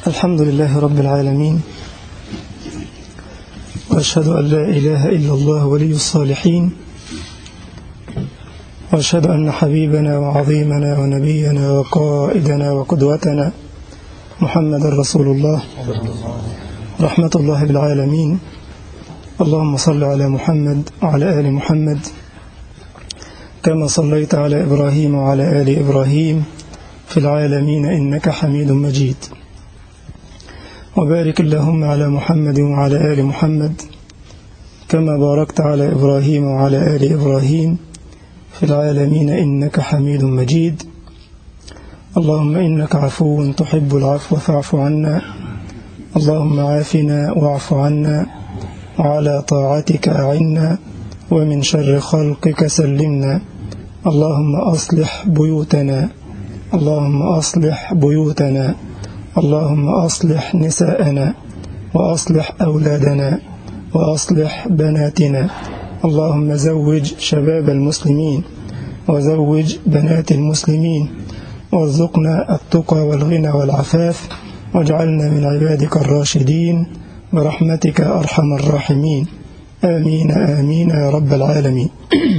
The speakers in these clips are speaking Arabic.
الحمد لله رب العالمين، وأشهد أن لا إله إلا الله ولي الصالحين، وأشهد أن حبيبنا وعظيمنا ونبينا وقائدنا وقدوتنا محمد رسول الله رحمة الله بالعالمين. اللهم صل على محمد وعلى آل محمد كما صليت على إبراهيم وعلى آل إبراهيم في العالمين إنك حميد مجيد، وبارك اللهم على محمد وعلى آل محمد كما باركت على إبراهيم وعلى آل إبراهيم في العالمين إنك حميد مجيد. اللهم إنك عفو تحب العفو فاعف عنا، اللهم عافنا واعف عنا، وعلى طاعتك أعنا، ومن شر خلقك سلمنا. اللهم أصلح بيوتنا، اللهم أصلح بيوتنا، اللهم أصلح نساءنا، وأصلح أولادنا، وأصلح بناتنا. اللهم زوج شباب المسلمين وزوج بنات المسلمين، وارزقنا التقى والغنى والعفاف، واجعلنا من عبادك الراشدين برحمتك أرحم الراحمين. آمين آمين يا رب العالمين.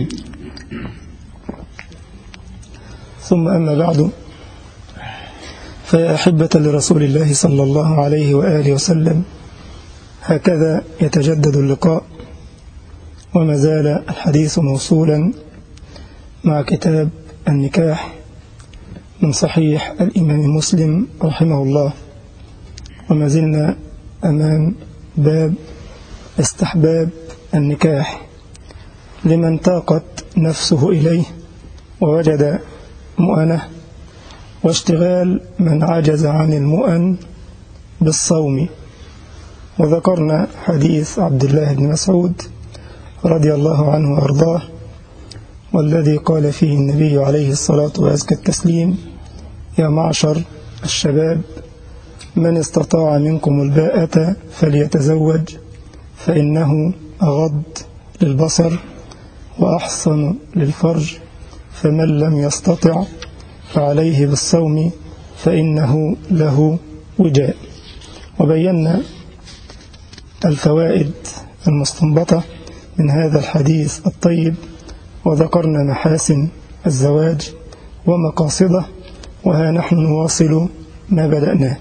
ثم أما بعد، فيا أحبة لرسول الله صلى الله عليه وآله وسلم، هكذا يتجدد اللقاء، وما زال الحديث موصولا مع كتاب النكاح من صحيح الإمام مسلم رحمه الله، وما زلنا أمام باب استحباب النكاح لمن طاقت نفسه إليه ووجد مؤنة، واشتغال من عجز عن المؤن بالصوم. وذكرنا حديث عبد الله بن مسعود رضي الله عنه وأرضاه، والذي قال فيه النبي عليه الصلاة وأزكى التسليم: يا معشر الشباب، من استطاع منكم الباءة فليتزوج، فإنه أغض للبصر وأحصن للفرج، فمن لم يستطع فعليه بالصوم فإنه له وجاء. وبينا الفوائد المستنبطة من هذا الحديث الطيب، وذكرنا محاسن الزواج ومقاصده، وها نحن نواصل ما بدأناه.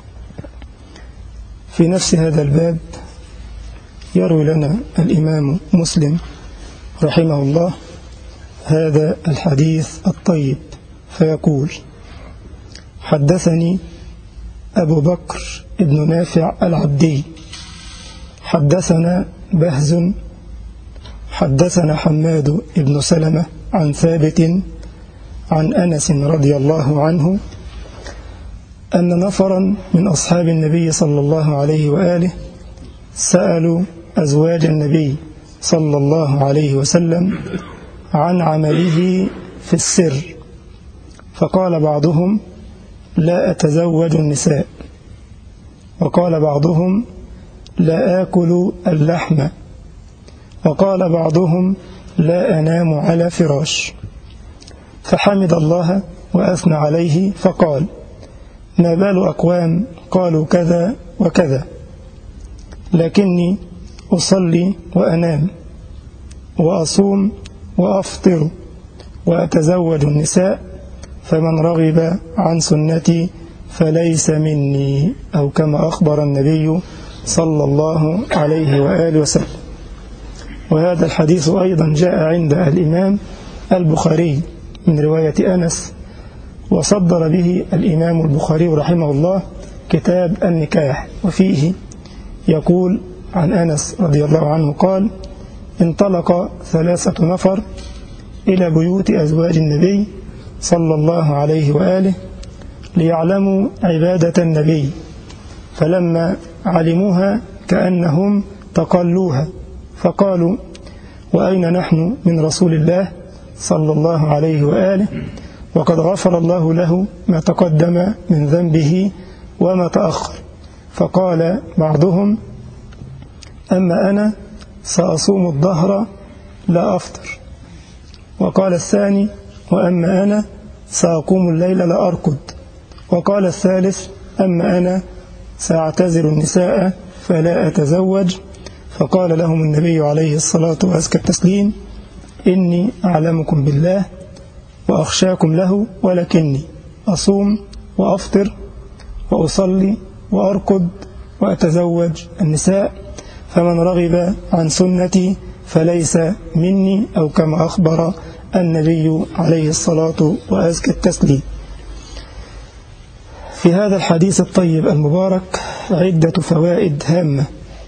في نفس هذا الباب يروي لنا الإمام مسلم رحمه الله هذا الحديث الطيب، فيقول: حدثني أبو بكر ابن نافع العبدي حدثنا بهز حدثنا حماد ابن سلمة عن ثابت عن أنس رضي الله عنه أن نفرا من أصحاب النبي صلى الله عليه وآله سألوا أزواج النبي صلى الله عليه وسلم عن عمله في السر، فقال بعضهم: لا أتزوج النساء، وقال بعضهم: لا آكل اللحم، وقال بعضهم: لا أنام على فراش. فحمد الله وأثنى عليه فقال: ما بال أقوام قالوا كذا وكذا، لكني أصلي وأنام وأصوم وأفطر وأتزوج النساء، فمن رغب عن سنتي فليس مني، أو كما أخبر النبي صلى الله عليه وآله وسلم. وهذا الحديث أيضا جاء عند الإمام البخاري من رواية أنس، وصدر به الإمام البخاري رحمه الله كتاب النكاح، وفيه يقول عن أنس رضي الله عنه قال: انطلق 3 نفر إلى بيوت أزواج النبي صلى الله عليه وآله ليعلموا عبادة النبي، فلما علموها كأنهم تقلوها، فقالوا: وأين نحن من رسول الله صلى الله عليه وآله، وقد غفر الله له ما تقدم من ذنبه وما تأخر. فقال بعضهم: أما أنا سأصوم الظهر لا أفطر. وقال الثاني: وأما أنا سأقوم الليل لا أرقد. وقال الثالث: أما أنا سأعتزل النساء فلا أتزوج. فقال لهم النبي عليه الصلاة وأزكى التسليم: إني أعلمكم بالله وأخشاكم له، ولكني أصوم وأفطر وأصلي وأرقد وأتزوج النساء، فمن رغب عن سنتي فليس مني، أو كما أخبر النبي عليه الصلاة وأزكى التسليم. في هذا الحديث الطيب المبارك عدة فوائد هامة.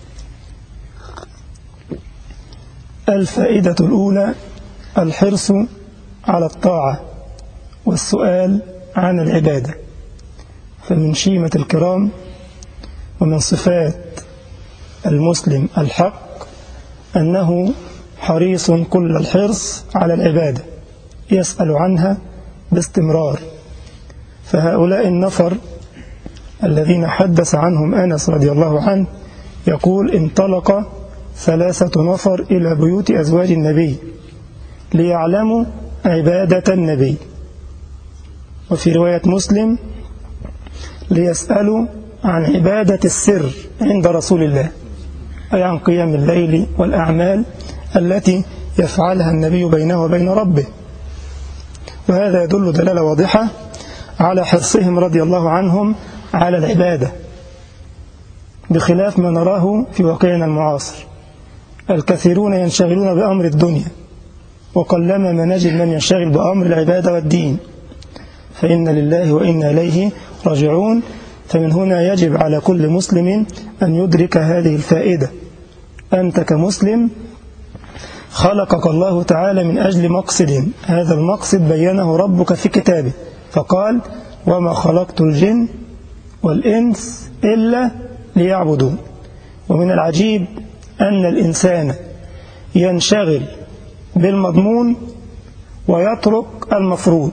الفائدة الأولى: الحرص على الطاعة والسؤال عن العبادة. فمن شيمة الكرام ومن صفات المسلم الحق أنه حريص كل الحرص على العبادة، يسأل عنها باستمرار. فهؤلاء النفر الذين حدث عنهم أنس رضي الله عنه يقول: انطلق 3 نفر إلى بيوت أزواج النبي ليعلموا عبادة النبي. وفي رواية مسلم: ليسألوا عن عبادة السر عند رسول الله، أي عن قيام الليل والأعمال التي يفعلها النبي بينه وبين ربه. وهذا يدل دلالة واضحة على حرصهم رضي الله عنهم على العبادة، بخلاف ما نراه في واقعنا المعاصر. الكثيرون ينشغلون بأمر الدنيا، وقلما ما نجد من ينشغل بأمر العبادة والدين، فإن لله وإنا إليه راجعون. فمن هنا يجب على كل مسلم أن يدرك هذه الفائدة. أنت كمسلم خلقك الله تعالى من أجل مقصد، هذا المقصد بينه ربك في كتابه، فقال: وما خلقت الجن والإنس إلا ليعبدون. ومن العجيب أن الإنسان ينشغل بالمضمون ويترك المفروض،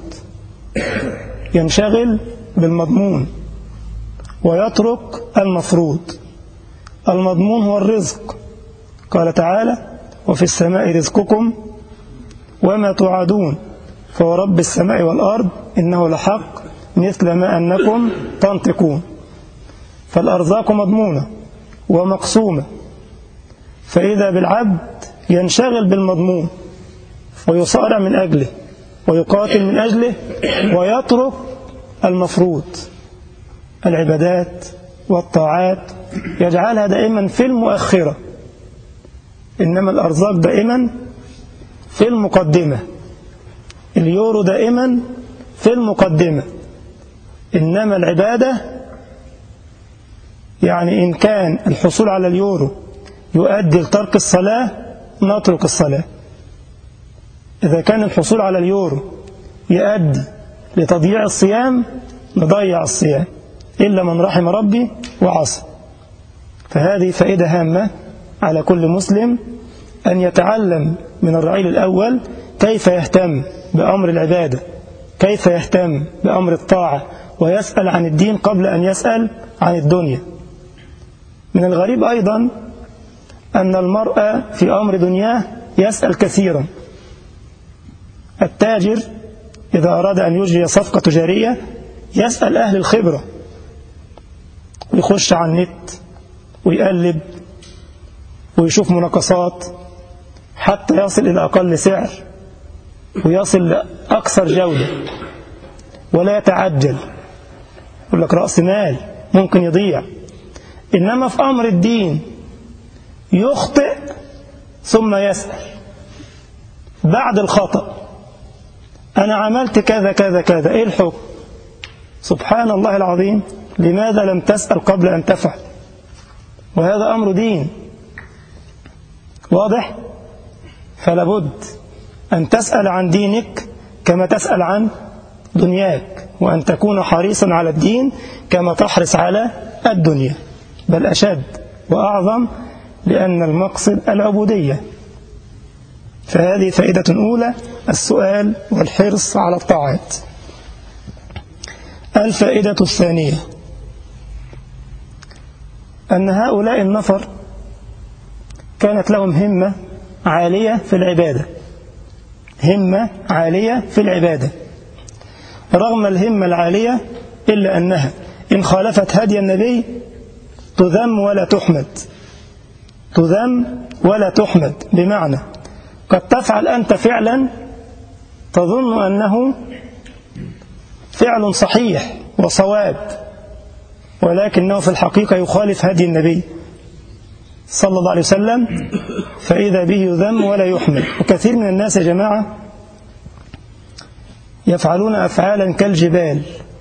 ينشغل بالمضمون ويترك المفروض. المضمون هو الرزق، قال تعالى: وفي السماء رزقكم وما توعدون فورب السماء والأرض إنه لحق مثل ما أنكم تنطقون. فالأرزاق مضمونة ومقسومة، فإذا بالعبد ينشغل بالمضمون ويصارع من أجله ويقاتل من أجله ويترك المفروض، العبادات والطاعات يجعلها دائما في المؤخرة، إنما الأرزاق دائما في المقدمة، اليورو دائما في المقدمة. إنما العبادة يعني إن كان الحصول على اليورو يؤدي لترك الصلاة نترك الصلاة، إذا كان الحصول على اليورو يؤدي لتضييع الصيام نضيع الصيام، إلا من رحم ربي وعصى. فهذه فائدة هامة على كل مسلم أن يتعلم من الرعيل الأول كيف يهتم بأمر العبادة، كيف يهتم بأمر الطاعة، ويسأل عن الدين قبل أن يسأل عن الدنيا. من الغريب أيضا أن المرء في أمر دنياه يسأل كثيرا. التاجر إذا أراد أن يجري صفقة تجارية يسأل أهل الخبرة، ويخش على النت ويقلب ويشوف مناقصات حتى يصل إلى أقل سعر ويصل لأكثر جودة، ولا يتعجل، يقول لك رأس مال ممكن يضيع. إنما في أمر الدين يخطئ ثم يسأل بعد الخطأ: أنا عملت كذا كذا كذا، إيه الحكم؟ سبحان الله العظيم، لماذا لم تسأل قبل أن تفعل؟ وهذا أمر دين واضح. فلا بد أن تسأل عن دينك كما تسأل عن دنياك، وأن تكون حريصا على الدين كما تحرص على الدنيا، بل أشد وأعظم، لأن المقصد العبودية. فهذه فائدة أولى: السؤال والحرص على الطاعات. الفائدة الثانية: أن هؤلاء النفر كانت لهم همة عالية في العبادة، همة عالية في العبادة، رغم الهمة العالية إلا أنها إن خالفت هدي النبي تذم ولا تحمد، تذم ولا تحمد، بمعنى قد تفعل أنت فعلا تظن أنه فعل صحيح وصواب، ولكنه في الحقيقة يخالف هدي النبي صلى الله عليه وسلم، فإذا به يذم ولا يحمد. وكثير من الناس يا جماعة يفعلون أفعالا كالجبال،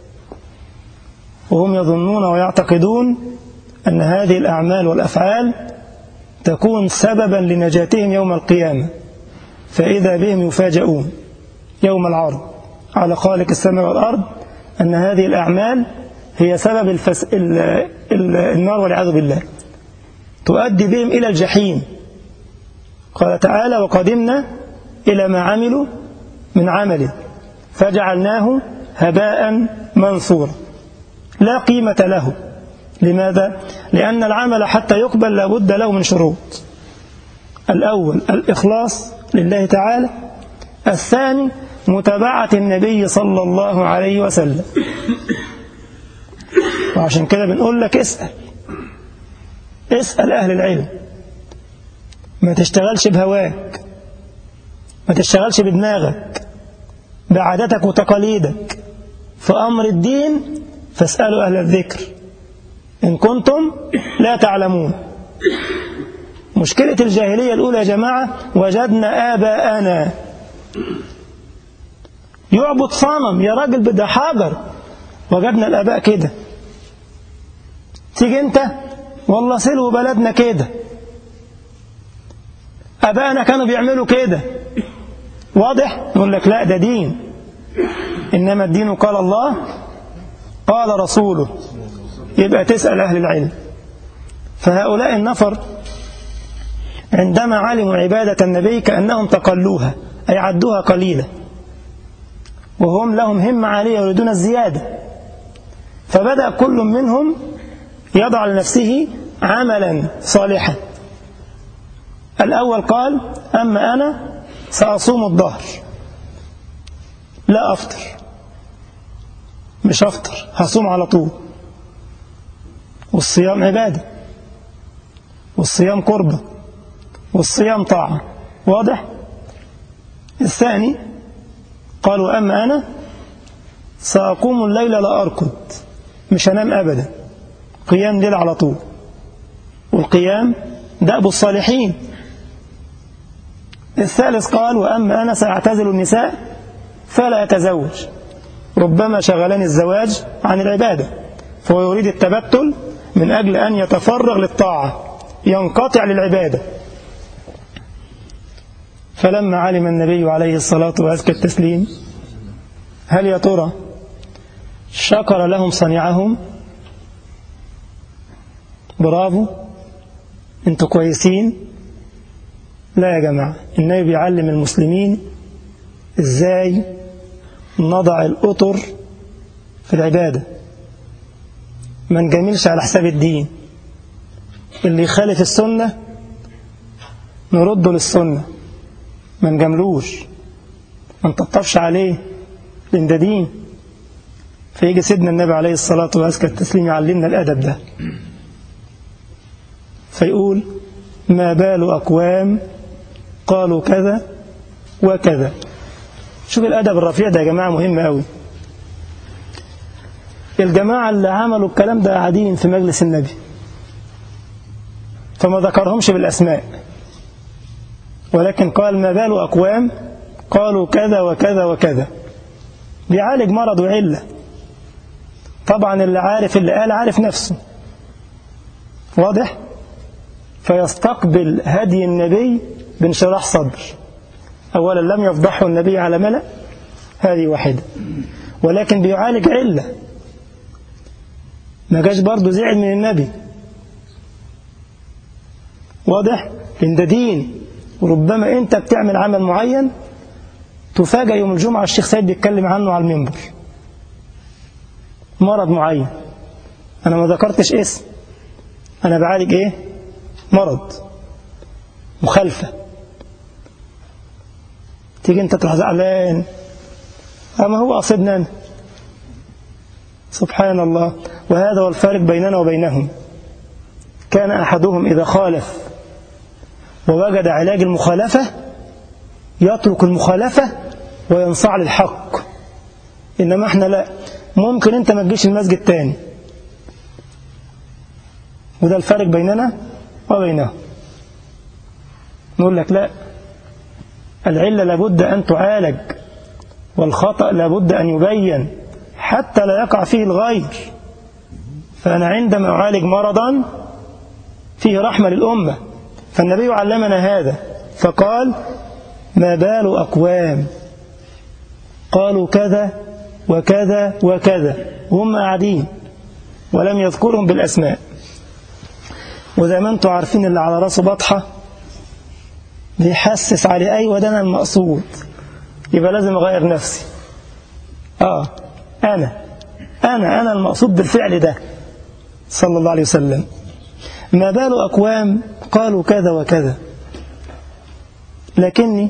وهم يظنون ويعتقدون أن هذه الأعمال والأفعال تكون سببا لنجاتهم يوم القيامة، فإذا بهم يفاجؤون يوم العرض على خالق السماء والأرض أن هذه الأعمال هي سبب النار والعياذ بالله، تؤدي بهم إلى الجحيم. قال تعالى: وقدمنا إلى ما عملوا من عمل فجعلناه هباء منثورا، لا قيمة له. لماذا؟ لأن العمل حتى يقبل لابد له من شروط: الأول الإخلاص لله تعالى، الثاني متابعة النبي صلى الله عليه وسلم. وعشان كده بنقول لك اسأل أهل العلم، ما تشتغلش بهواك، ما تشتغلش بدماغك، بعادتك وتقاليدك، في أمر الدين فاسألوا أهل الذكر إن كنتم لا تعلمون. مشكلة الجاهلية الأولى يا جماعة: وجدنا آباءنا يعبد صنم. يا راجل بدأ حجر، وجدنا الآباء كده. تيجي أنت والله سلو بلدنا كده، آباءنا كانوا بيعملوا كده، واضح؟ يقول لك لا ده دين، إنما الدين قال الله قال رسوله. يبقى تسأل أهل العلم. فهؤلاء النفر عندما علموا عبادة النبي كأنهم تقلوها، أي عدوها قليلة، وهم لهم همة عالية يريدون الزيادة. فبدأ كل منهم يضع لنفسه عملا صالحا. الأول قال: أما أنا سأصوم الظهر، لا أفطر، مش أفطر، هصوم على طول. والصيام عبادة، والصيام قربة، والصيام طاعة، واضح؟ الثاني قال: وأما أنا سأقوم الليل لا أرقد، مش هنام أبدا، قيام ليل على طول. والقيام دأب الصالحين. الثالث قال: وأما أنا سأعتزل النساء فلا أتزوج، ربما شغلني الزواج عن العبادة، فهو يريد التبتل من أجل أن يتفرغ للطاعة، ينقطع للعبادة. فلما علم النبي عليه الصلاة وأزكى التسليم، هل يا ترى شكر لهم صنيعهم؟ برافو انتوا كويسين؟ لا يا جماعة، النبي بيعلم المسلمين ازاي نضع الأطر في العبادة، ما نجاملش على حساب الدين. اللي يخالف السنة نرده للسنة، ما نجاملوش، ما نطبطبش عليه، لأن ده دين. فيجي سيدنا النبي عليه الصلاة وأزكى التسليم يعلمنا الأدب ده، فيقول: ما بال أقوام قالوا كذا وكذا. شوف الأدب الرفيع ده يا جماعة، مهم قوي. الجماعة اللي عملوا الكلام ده قاعدين في مجلس النبي، فما ذكرهمش بالأسماء، ولكن قال: ما بال أقوام قالوا كذا وكذا وكذا. بيعالج مرض وعلة. طبعا اللي عارف اللي قال عارف نفسه، واضح؟ فيستقبل هدي النبي بانشراح صدر. أولا لم يفضحه النبي على ملأ، هذه واحدة، ولكن بيعالج علة. ما جاش برضه زعل من النبي، واضح؟ لأن ده دين. وربما أنت بتعمل عمل معين تفاجأ يوم الجمعة الشيخ سيد بيتكلم عنه على المنبر، مرض معين، أنا ما ذكرتش اسم، أنا بعالج إيه؟ مرض، مخالفة. تيجي أنت تروح زعلان، أما هو قصدنا أنا. سبحان الله. وهذا هو الفارق بيننا وبينهم. كان أحدهم إذا خالف ووجد علاج المخالفة يترك المخالفة وينصاع للحق. إنما احنا لا، ممكن انت ما تجيش المسجد تاني، وده الفرق بيننا وبينه. نقول لك لا، العلة لابد أن تعالج، والخطأ لابد أن يبين حتى لا يقع فيه الغير. فأنا عندما أعالج مرضا فيه رحمة للأمة، فالنبي علمنا هذا فقال: ما بال أقوام قالوا كذا وكذا وكذا وهم قاعدين، ولم يذكرهم بالأسماء. وزي ما انتم عارفين اللي على راسه بطحة بيحسس عليه أيوة ده أنا المقصود، يبقى لازم أغير نفسي. أنا المقصود بالفعل ده صلى الله عليه وسلم. ما بال أقوام قالوا كذا وكذا لكني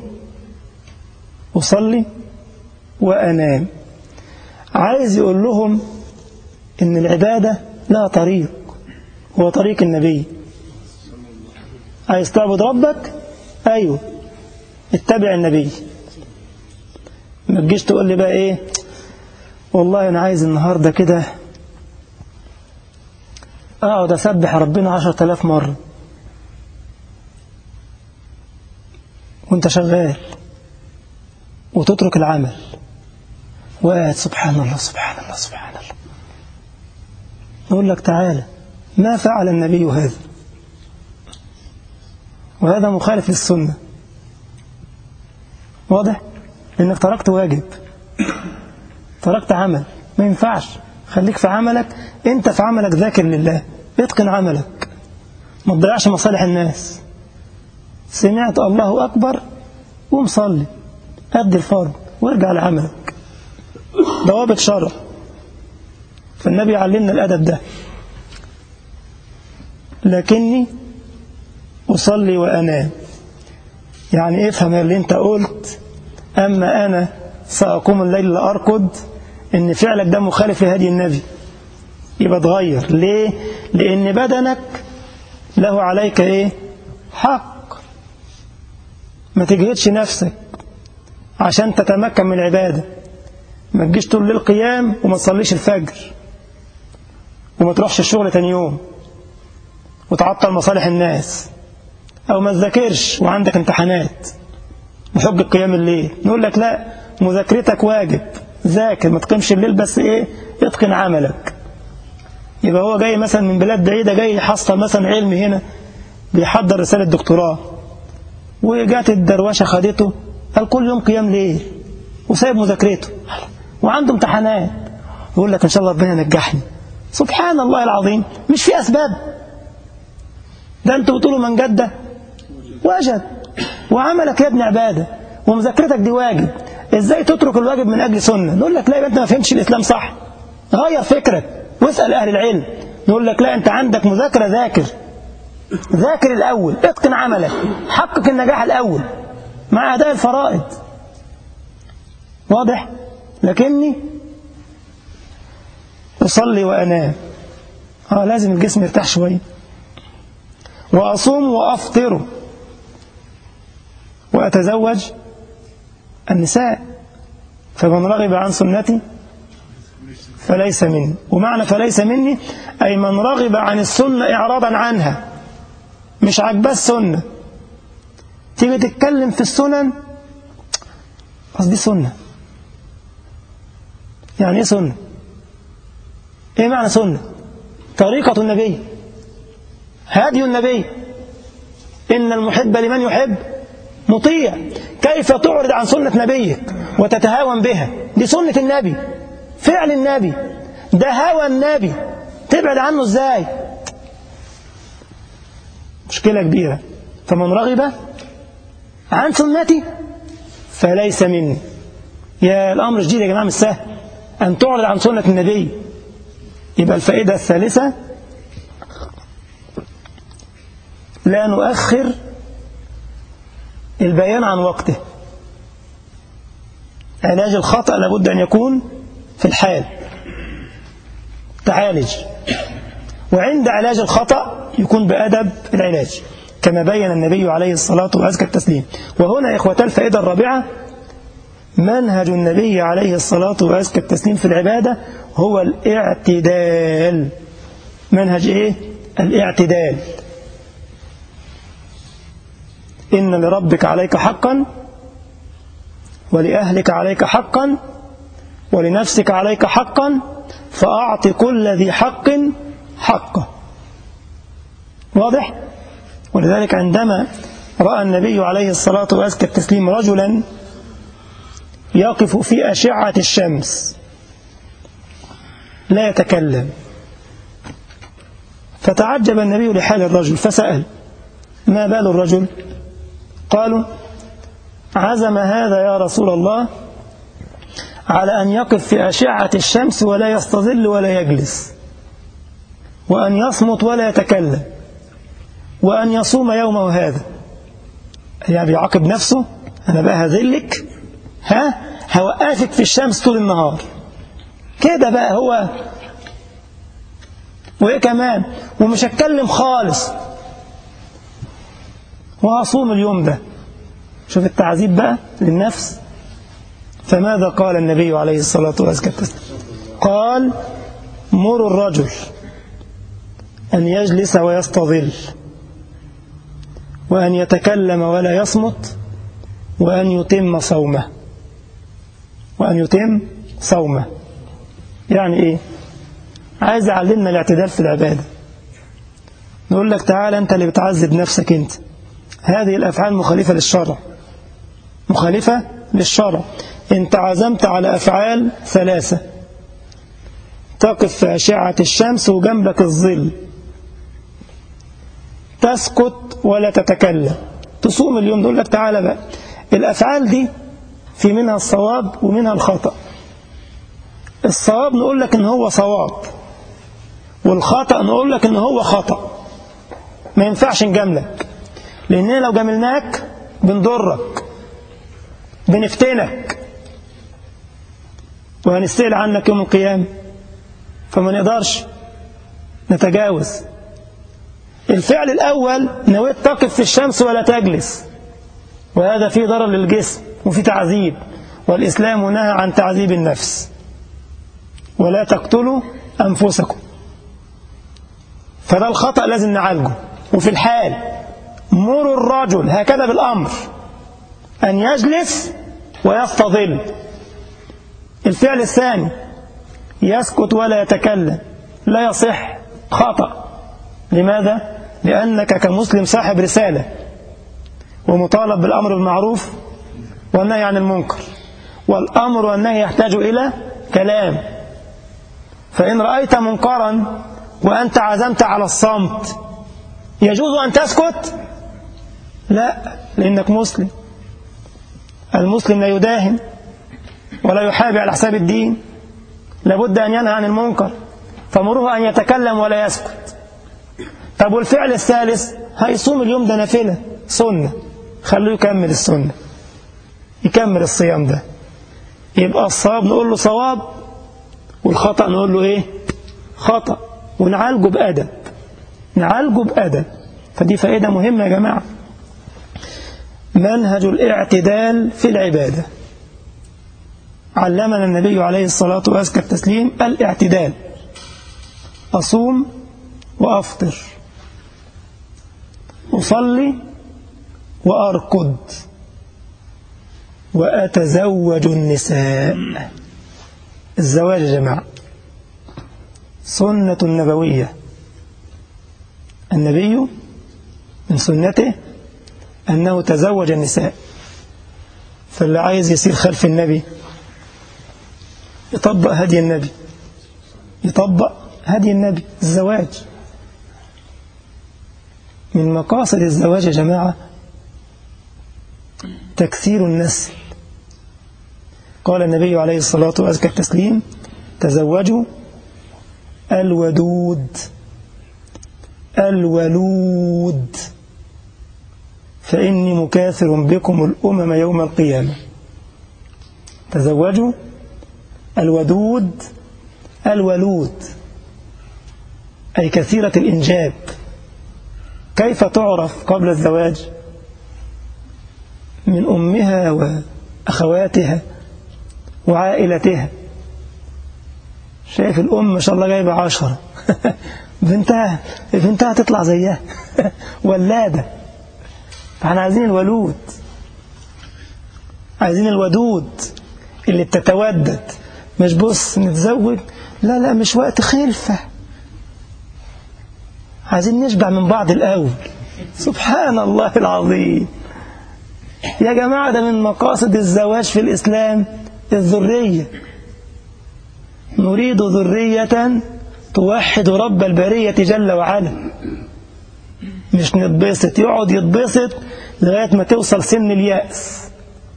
أصلي وأنام. عايز يقول لهم إن العبادة لها طريق، هو طريق النبي. عايز تعبد ربك؟ أيوه، اتبع النبي. ما تجيش تقول لي بقى إيه، والله أنا عايز النهاردة كده أقعد أسبح ربنا 10,000 مرة وانت شغال وتترك العمل وقاعد سبحان الله سبحان الله سبحان الله. نقول لك تعالى، ما فعل النبي هذا، وهذا مخالف للسنة. واضح؟ لأنك تركت واجب، تركت عمل، ما ينفعش. خليك في عملك، انت في عملك ذاكر لله، اتقن عملك، ما تضيعش مصالح الناس. سمعت الله أكبر ومصلي، أدي الفرض وارجع لعملك. ضوابط شرع، فالنبي علمنا الأدب ده. لكني أصلي وأنام، يعني افهم اللي انت قلت أما أنا سأقوم الليل لأرقد، إن فعلك ده مخالف لهدي النبي، يبقى تغير. ليه؟ لأن بدنك له عليك إيه؟ حق. ما تجهدش نفسك عشان تتمكن من العبادة. ما تجيش طول الليل قيام وما تصليش الفجر وما تروحش الشغل تاني يوم وتعطل مصالح الناس، أو ما تذاكرش وعندك امتحانات بحجة قيام الليل. نقول لك لا، مذاكرتك واجب، ذاكر، ما تقيمش الليل، بس إيه؟ اتقن عملك. يبقى هو جاي مثلا من بلاد بعيدة، جاي يحصل مثلا علم هنا، بيحضر رسالة دكتوراه، وجات الدروشة خدته، قال كل يوم قيام ليل وسايب مذاكرته وعنده امتحانات، يقول لك إن شاء الله ربنا ينجحني. سبحان الله العظيم، مش في أسباب؟ ده أنتوا بتقولوا من جد وجد، وعملك يا ابن عبادة، ومذاكرتك دي واجب. إزاي تترك الواجب من أجل سنة؟ نقول لك لا، يبقى أنت ما فهمتش الإسلام صح، غير فكرك واسأل أهل العلم. نقول لك لا، أنت عندك مذاكرة، ذاكر الأول، اتقن عملك، حقق النجاح الأول مع أداء الفرائض. واضح؟ لكني أصلي وأنام، لازم الجسم يرتاح شوية. وأصوم وأفطر وأتزوج النساء، فمن رغب عن سنتي فليس مني. ومعنى فليس مني أي من رغب عن السنة إعراضا عنها، مش عاجباه السنة، تيجي تتكلم في السنن، قصدي سنة، يعني إيه سنة؟ إيه معنى سنة؟ طريقة النبي، هدي النبي. إن المحب لمن يحب مطيع. كيف تعرض عن سنة نبيك وتتهاون بها؟ دي سنة النبي، فعل النبي، ده هوى النبي، تبعد عنه ازاي؟ مشكلة كبيرة. فمن رغب عن سنتي فليس مني. يا الأمر جديد يا جماعة، مش سهل أن تعرض عن سنة النبي. يبقى الفائدة الثالثة، لا نؤخر البيان عن وقته. علاج الخطأ لابد أن يكون في الحال، تعالج. وعند علاج الخطأ يكون بأدب العلاج كما بين النبي عليه الصلاة وأزكى التسليم. وهنا إخوة الفائدة الرابعة، منهج النبي عليه الصلاة وأزكى التسليم في العبادة هو الاعتدال. منهج إيه؟ الاعتدال. إن لربك عليك حقا، ولأهلك عليك حقا، ولنفسك عليك حقا، فأعط كل ذي حق حقه. واضح؟ ولذلك عندما رأى النبي عليه الصلاة وأزكى التسليم رجلا يقف في أشعة الشمس لا يتكلم، فتعجب النبي لحال الرجل فسأل: ما بال الرجل؟ قالوا: عزم هذا يا رسول الله على أن يقف في أشعة الشمس ولا يستظل ولا يجلس، وأن يصمت ولا يتكلم، وأن يصوم يومه هذا. يعني بيعاقب نفسه: أنا بقى هذلك، هوقفك في الشمس طول النهار كده بقى هو، وإيه كمان، ومش هتكلم خالص، وهصوم اليوم ده. شوف التعذيب بقى للنفس. فماذا قال النبي عليه الصلاة والسلام؟ قال: مروا الرجل أن يجلس ويستظل، وأن يتكلم ولا يصمت، وأن يتم صومه. وأن يتم صومه يعني إيه؟ عايز يعلمنا الاعتدال في العبادة. نقول لك: تعال أنت اللي بتعذب نفسك أنت، هذه الأفعال مخالفة للشرع، مخالفة للشرع. أنت عزمت على أفعال ثلاثة: تقف في أشعة الشمس وجنبك الظل، تسكت ولا تتكلم، تصوم اليوم. نقول لك: تعال بقى، الأفعال دي في منها الصواب ومنها الخطأ. الصواب نقول لك إن هو صواب، والخطأ نقول لك إن هو خطأ. ما ينفعش نجاملك، لأننا لو جاملناك بنضرك، بنفتنك، وهنستقل عنك يوم القيامة، فما نقدرش نتجاوز. الفعل الأول: نويت تقف في الشمس ولا تجلس، وهذا فيه ضرر للجسم وفيه تعذيب، والإسلام نهى عن تعذيب النفس. ولا تقتلوا أنفسكم، فده الخطأ لازم نعالجه. وفي الحال: مروا الرجل، هكذا بالأمر، أن يجلس ويستظل. الفعل الثاني: يسكت ولا يتكلم، لا يصح، خطأ. لماذا؟ لأنك كمسلم صاحب رسالة، ومطالب بالأمر بالمعروف والنهي عن المنكر، والأمر والنهي يحتاج إلى كلام. فإن رأيت منكرا وأنت عزمت على الصمت، يجوز أن تسكت؟ لا، لأنك مسلم. المسلم لا يداهن ولا يحابي على حساب الدين، لابد أن ينهى عن المنكر، فمروه أن يتكلم ولا يسكت. طب والفعل الثالث: هيصوم اليوم ده نافلة سنة، خلوه يكمل السنة، يكمل الصيام ده. يبقى الصواب نقول له صواب، والخطأ نقول له إيه؟ خطأ، ونعالجه بأدب، نعالجه بأدب. فدي فائدة مهمة يا جماعة. منهج الاعتدال في العبادة. علمنا النبي عليه الصلاة وأزكى التسليم الاعتدال: أصوم وأفطر، أصلي وأركض، وأتزوج النساء. الزواج يا جماعة سنة نبوية. النبي من سنته أنه تزوج النساء. فاللي عايز يسير خلف النبي يطبق هدي النبي، يطبق هدي النبي. الزواج من مقاصد الزواج يا جماعة تكثير النسل. قال النبي عليه الصلاة وأزكى التسليم: تزوجوا الودود الولود، فإني مكاثر بكم الأمم يوم القيامة. تزوجوا الودود الولود. أي كثيرة الإنجاب. كيف تعرف قبل الزواج؟ من أمها وأخواتها وعائلتها. شايف الأم ما شاء الله جايبة 10 بنتها تطلع زيها ولادة. فاحنا عايزين الولود، عايزين الودود اللي بتتودد، مش بص نتزوج لا مش وقت خلفة، عايزين نشبع من بعض الأول. سبحان الله العظيم يا جماعة، ده من مقاصد الزواج في الإسلام الذرية. نريد ذرية توحد رب البرية جل وعلا. مش نتبسط يقعد يتبسط لغاية ما توصل سن اليأس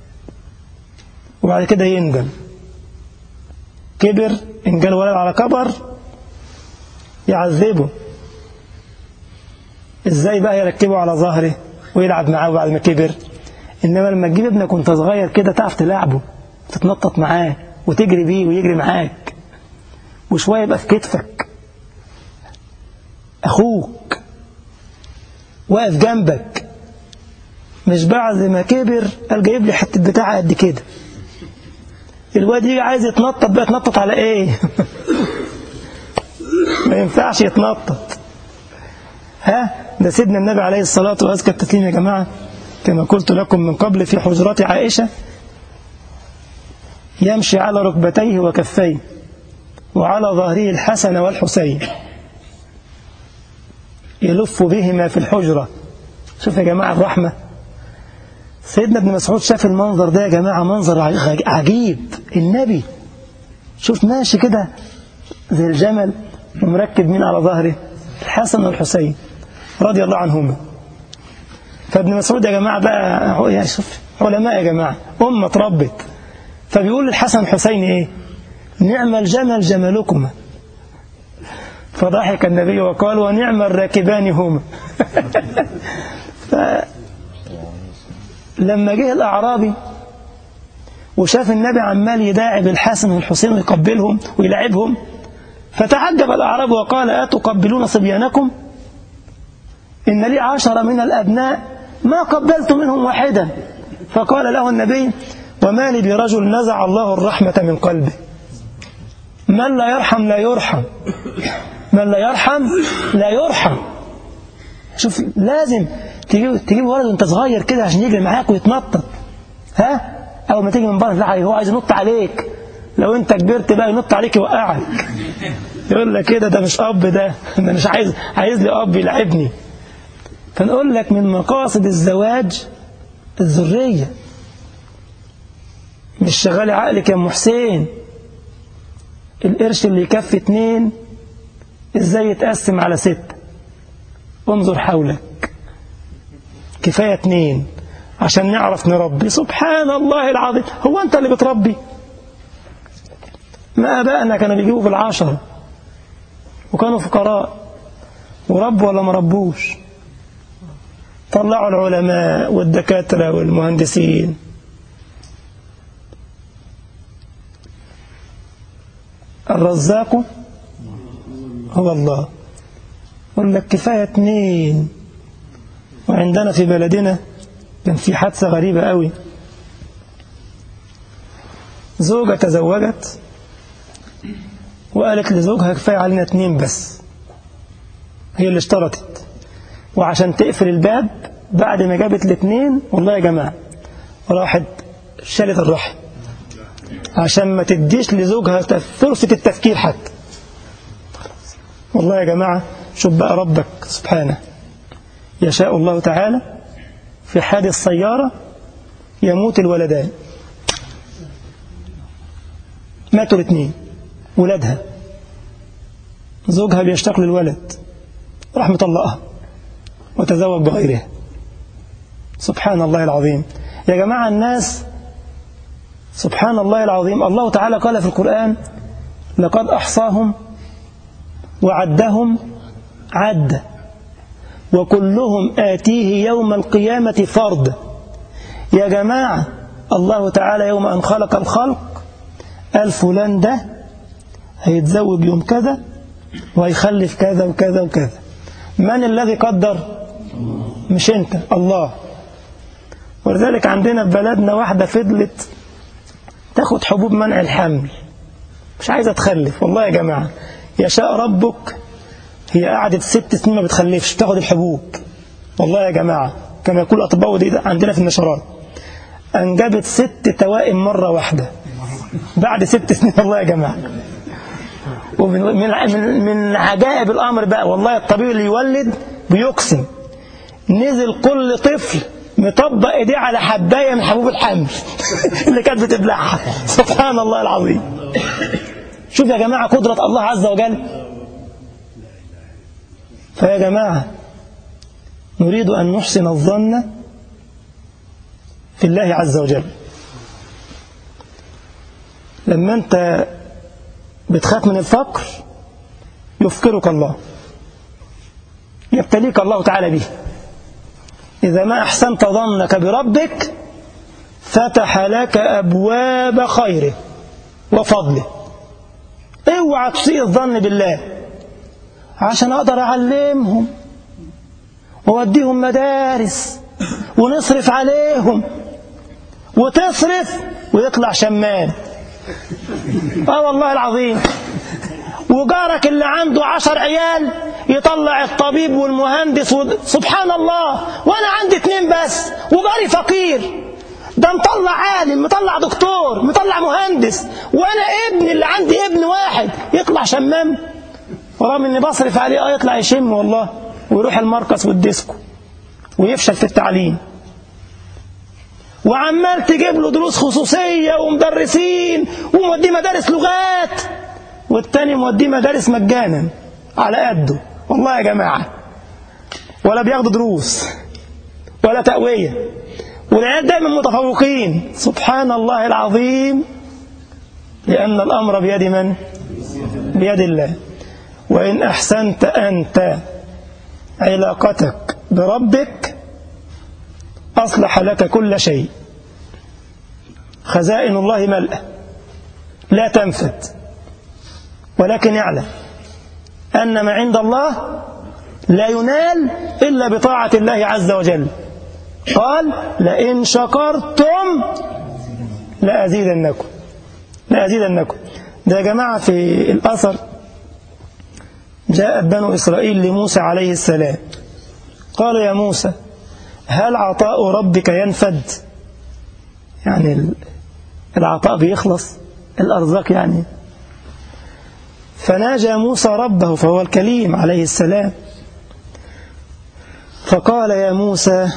وبعد كده يندم. كبر، إن جال ولد على كبر يعذبه. إزاي بقى يركبه على ظهره ويلعب معاه بعد ما كبر؟ إنما لما تجيب ابنك وانت صغير كده تعرف تلعبه، تتنطط معاه وتجري بيه ويجري معاك، وشوية يبقى في كتفك أخوك واقف جنبك. مش بعد ما كبر قال جايب لي حتة بتاع قد كده، الواد يجي عايز يتنطط بقى، يتنطط على ايه؟ ما ينفعش يتنطط. ده سيدنا النبي عليه الصلاة وأزكى التسليم يا جماعة، كما قلت لكم من قبل في حجرات عائشة، يمشي على ركبتيه وكفيه وعلى ظهره الحسن والحسين يلف بهما في الحجرة. شوف يا جماعة الرحمة. سيدنا ابن مسعود شاف المنظر ده يا جماعة، منظر عجيب. النبي شوف ماشي كده زي الجمل ومركب مين على ظهره؟ الحسن والحسين رضي الله عنهما. فابن مسعود يا جماعة بقى يعني شوف علماء يا جماعة، أمة ربت. فبيقول للحسن والحسين إيه؟ نعم الجمل جملكما. فضحك النبي وقال ونعم الراكبان هما. لما جه الأعرابي وشاف النبي عمال يداعب الحسن والحسين ويقبلهم ويلعبهم، فتعجب الأعرابي وقال أتقبلون صبيانكم؟ إن لي 10 من الأبناء ما قبلت منهم واحدا. فقال له النبي وما لي برجل نزع الله الرحمة من قلبه. من لا يرحم لا يرحم، من لا يرحم لا يرحم. شوف لازم تجيب ولد وانت صغير كده عشان يجري معاك ويتنطط. أول ما تيجي من بره لا هو عايز ينط عليك، لو انت كبرت بقى ينط عليك يوقعك، يقول لك كده ده مش أب، ده مش عايز لي أب يلعبني. فنقول لك من مقاصد الزواج الذرية. مش شغال عقلك يا أم حسين، القرش اللي يكفي 2 ازاي يتقسم على 6؟ انظر حولك، كفاية 2 عشان نعرف نربي. سبحان الله العظيم. هو انت اللي بتربي؟ ما آبائنا كانوا بيجيبوا في 10 وكانوا فقراء وربوا ولا ما ربوش؟ طلعوا العلماء والدكاترة والمهندسين. الرزاق هو الله. يقول لك كفاية 2. وعندنا في بلدنا كان في حادثة غريبة قوي. زوجة تزوجت وقالت لزوجها كفاية علينا 2 بس، هي اللي اشترطت. وعشان تقفل الباب بعد ما جابت ال2 والله يا جماعة راحت شالت الرحم عشان ما تديش لزوجها فرصة التفكير حتى. والله يا جماعة شوف بقى ربك سبحانه يشاء الله تعالى في حادث السيارة يموت الولدان، ماتوا ال2 ولادها، زوجها بيشتاق للولد راح مطلقها وتزوج بغيرها. سبحان الله العظيم يا جماعة. الناس سبحان الله العظيم. الله تعالى قال في القرآن لقد أحصاهم وعدهم عد وكلهم آتيه يوم القيامة فرد. يا جماعة الله تعالى يوم أن خلق الخلق قال فلان ده هيتزوج يوم كذا وهيخلف كذا وكذا وكذا. من الذي قدر؟ مش أنت، الله. ولذلك عندنا في بلدنا واحدة فضلت تاخد حبوب منع الحمل، مش عايزة تخلف. والله يا جماعة يشاء ربك، هي قعدت 6 سنين ما بتخلفش، تاخد الحبوب. والله يا جماعة كما يقول أطباء دي عندنا في النشرات، أنجبت 6 توائم مرة واحدة بعد 6 سنين. والله يا جماعة. ومن عجائب الأمر بقى، والله الطبيب اللي يولد بيقسم نزل كل طفل مطبق ايديه على حباية من حبوب الحمل اللي كانت بتبلعها. سبحان الله العظيم. شوف يا جماعة قدرة الله عز وجل. فيا جماعة نريد أن نحسن الظن في الله عز وجل. لما أنت بتخاف من الفقر يفقرك الله، يبتليك الله تعالى به. إذا ما أحسنت ظنك بربك فتح لك أبواب خيره وفضله. اوعى تسيء الظن بالله، عشان أقدر أعلمهم ووديهم مدارس ونصرف عليهم، وتصرف ويطلع شمال. والله العظيم. وجارك اللي عنده 10 عيال يطلع الطبيب والمهندس سبحان الله، وأنا عندي 2 بس وجاري فقير. ده مطلع عالم، مطلع دكتور، مطلع مهندس، وأنا ابني اللي عندي ابن واحد يطلع شمام، ورغم إني بصرف عليه يطلع يشم والله، ويروح المركز والديسكو ويفشل في التعليم. وعمال تجيب له دروس خصوصية ومدرسين وموديه مدارس لغات، والتاني موديه مدارس مجانا على قده. والله يا جماعة ولا بياخدوا دروس ولا تقوية، والعيال دايما متفوقين. سبحان الله العظيم. لأن الأمر بيد من؟ بيد الله. وإن أحسنت أنت علاقتك بربك أصلح لك كل شيء. خزائن الله ملأ لا تنفد، ولكن يعلم أن ما عند الله لا ينال إلا بطاعة الله عز وجل. قال لئن شكرتم لأزيدنكم. ده يا جماعة في الأثر جاءت بنو إسرائيل لموسى عليه السلام قالوا يا موسى هل عطاء ربك ينفد؟ يعني العطاء بيخلص، الأرزاق يعني. فناجى موسى ربه فهو الكليم عليه السلام، فقال يا موسى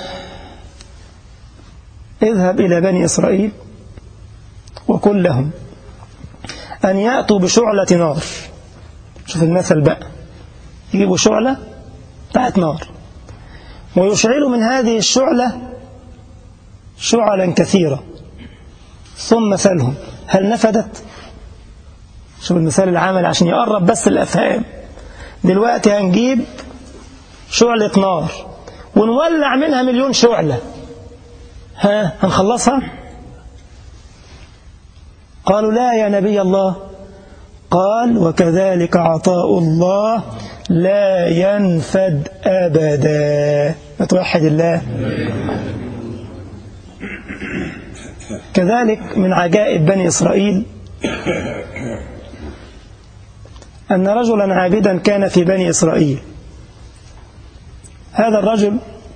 اذهب إلى بني إسرائيل وقل لهم أن يأتوا بشعلة نار. شوف المثل بقى، يجيبوا شعلة بتاعت نار ويشعلوا من هذه الشعلة شعلا كثيرة، ثم سألهم هل نفدت؟ شوف المثال العمل عشان يقرب بس الأفهام. دلوقتي هنجيب شعلة نار ونولع منها 1,000,000 شعلة، هنخلصها؟ قالوا لا يا نبي الله. قال وكذلك عطاء الله لا ينفد أبدا. توحد الله. كذلك من عجائب بني إسرائيل أن رجلا عابدا كان في بني إسرائيل. هذا الرجل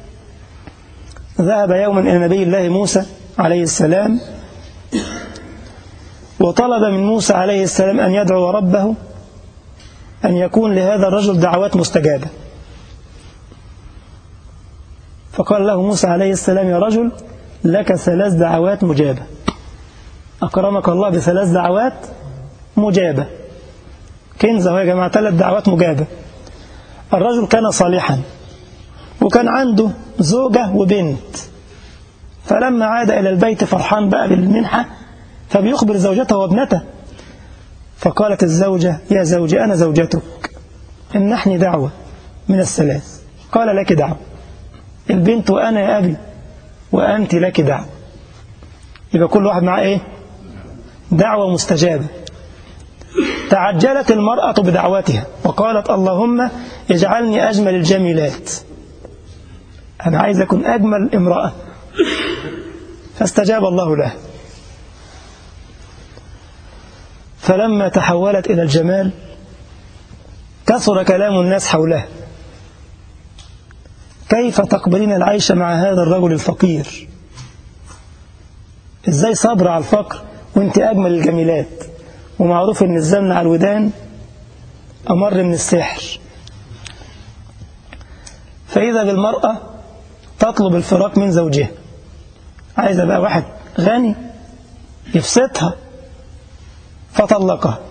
ذهب يوما إلى نبي الله موسى عليه السلام وطلب من موسى عليه السلام أن يدعو ربه أن يكون لهذا الرجل دعوات مستجابة. فقال له موسى عليه السلام يا رجل لك 3 دعوات مجابة. أكرمك الله ب3 دعوات مجابة. كنزه يا جماعة 3 دعوات مجابة. الرجل كان صالحا وكان عنده زوجة وبنت، فلما عاد إلى البيت فرحان بقى بالمنحة فبيخبر زوجته وابنته، فقالت الزوجة يا زوجي أنا زوجتك امنحني دعوة من ال3. قال لك دعوة. البنت وأنا يا أبي وأنت لك دعوة. يبقى كل واحد معاه إيه؟ دعوة مستجابة. تعجلت المرأة بدعوتها وقالت اللهم اجعلني أجمل الجميلات، أنا عايز أكون أجمل امرأة. فاستجاب الله له. فلما تحولت إلى الجمال كثر كلام الناس حولها، كيف تقبلين العيش مع هذا الرجل الفقير؟ إزاي صبر على الفقر وانت أجمل الجميلات؟ ومعروف أن الزمن على الودان أمر من السحر. فإذا بالمرأة تطلب الفراق من زوجها، عايزة بقى واحد غني يفسدها، فطلقها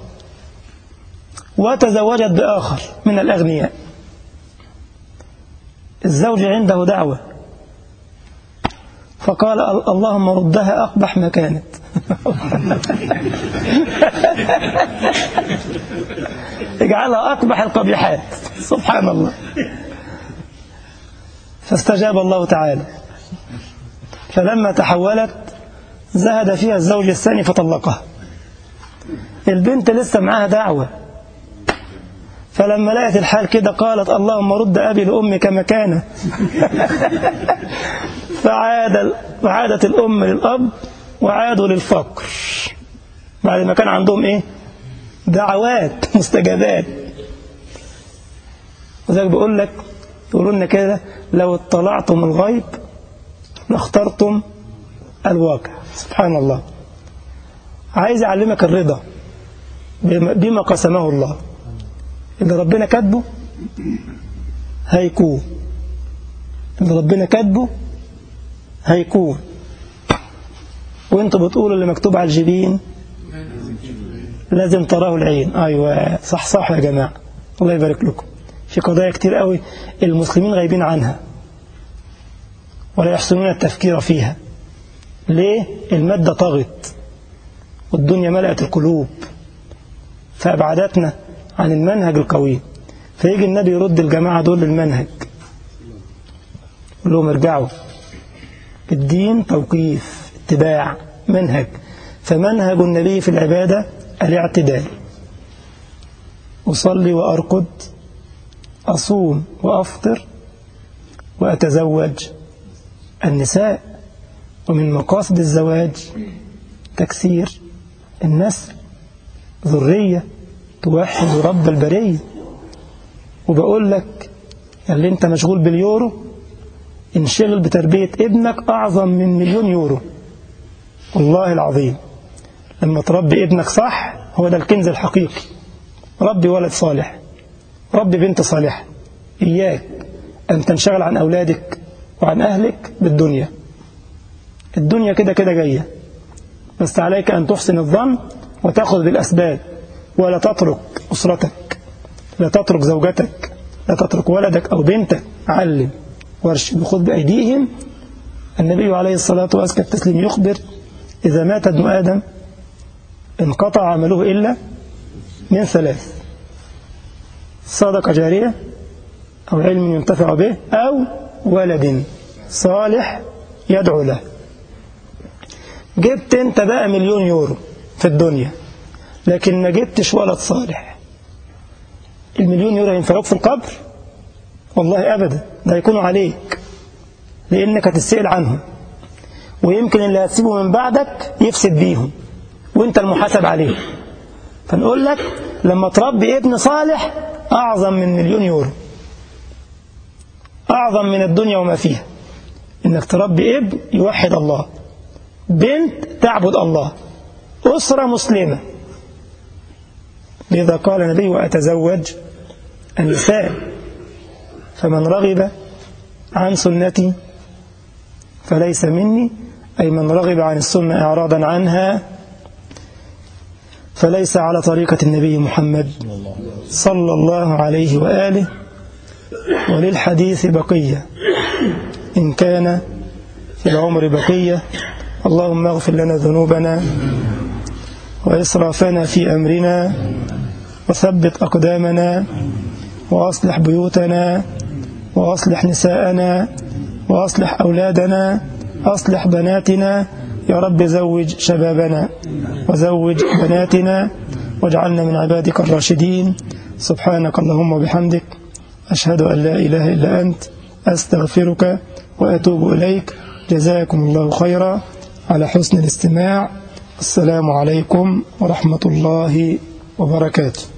وتزوجت بآخر من الأغنياء. الزوج عنده دعوة فقال اللهم ردها أقبح ما كانت. اجعلها أقبح القبيحات. سبحان الله. فاستجاب الله تعالى. فلما تحولت زهد فيها الزوج الثاني فطلقها. البنت لسه معاها دعوة، فلما لقت الحال كده قالت اللهم رد أبي لأمي كما كان. فعادت الأم للأب وعادوا للفقر بعد ما كان عندهم إيه؟ دعوات مستجابات. وذلك بيقول لك يقولوا لنا كده لو اطلعتم الغيب لاخترتم الواقع. سبحان الله. عايز أعلمك الرضا بما قسمه الله. اللي ربنا كاتبه هيكون، اللي ربنا كاتبه هيكون. وانتوا بتقولوا اللي مكتوب على الجبين لازم تراه العين. أيوة صح يا جماعة، الله يبارك لكم. في قضايا كتير قوي المسلمين غايبين عنها ولا يحسنون التفكير فيها. ليه؟ المادة طغت والدنيا ملأت القلوب فأبعدتنا عن المنهج القوي. فيجي النبي يرد الجماعة دول للمنهج، يقول لهم ارجعوا، الدين توقيف اتباع منهج. فمنهج النبي في العبادة الاعتدال. أصلي وأرقد، أصوم وأفطر، وأتزوج النساء. ومن مقاصد الزواج تكسير النسل، ذرية توحد رب البرية. وبقول لك اللي انت مشغول باليورو انشغل بتربية ابنك أعظم من مليون يورو. والله العظيم لما تربي ابنك صح هو ده الكنز الحقيقي. ربي ولد صالح، ربي بنت صالحة. إياك أن تنشغل عن أولادك وعن أهلك بالدنيا. الدنيا كده كده جاية، بس عليك أن تحسن الظن وتأخذ بالأسباب، ولا تترك أسرتك، لا تترك زوجتك، لا تترك ولدك أو بنتك. علم وارشد وخذ بأيديهم. النبي عليه الصلاة والسلام يخبر إذا مات ابن آدم انقطع عمله إلا من ثلاث: صدقة جارية، أو علم ينتفع به، أو ولد صالح يدعو له. جبت انت بقى مليون يورو في الدنيا لكن ما جبتش ولد صالح، المليون يورو ينفعوك في القبر؟ والله أبدا، ده يكونوا عليك لأنك هتسأل عنهم، ويمكن اللي هتسيبه من بعدك يفسد بيهم وانت المحاسب عليه. فنقول لك لما تربي ابن صالح أعظم من مليون يورو، أعظم من الدنيا وما فيها. إنك تربي ابن يوحد الله، بنت تعبد الله، أسرة مسلمة. لذا قال النبي وأتزوج النساء. فمن رغب عن سنتي فليس مني، أي من رغب عن السنة إعراضا عنها فليس على طريقة النبي محمد صلى الله عليه وآله. وللحديث بقية إن كان في العمر بقية. اللهم اغفر لنا ذنوبنا وإسرافنا في أمرنا وثبت أقدامنا وأصلح بيوتنا وأصلح نساءنا وأصلح أولادنا، أصلح بناتنا يا رب. زوج شبابنا وزوج بناتنا واجعلنا من عبادك الراشدين. سبحانك اللهم وبحمدك، أشهد أن لا إله إلا أنت، أستغفرك وأتوب إليك. جزاكم الله خيرا على حسن الاستماع. السلام عليكم ورحمة الله وبركاته.